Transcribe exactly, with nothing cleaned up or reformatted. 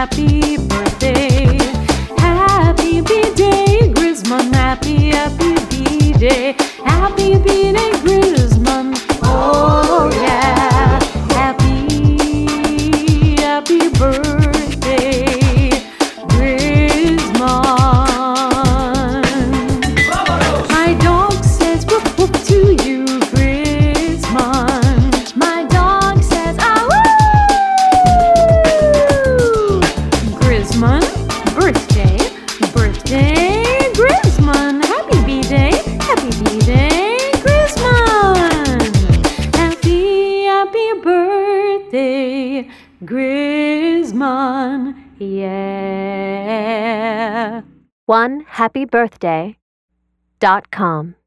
happy birthday. Happy B-Day, Griezmann, happy, happy B-Day. Happy B-Day, Griezmann, oh yeah. Happy, happy birthday, Griezmann. My dog says whoop whoop to you, Griezmann. My dog says ah woo. Griezmann, birthday, birthday, Griezmann. Happy B-Day, happy B-Day, Griezmann. Happy, happy birthday, Griezmann, yeah. one happy birthday dot com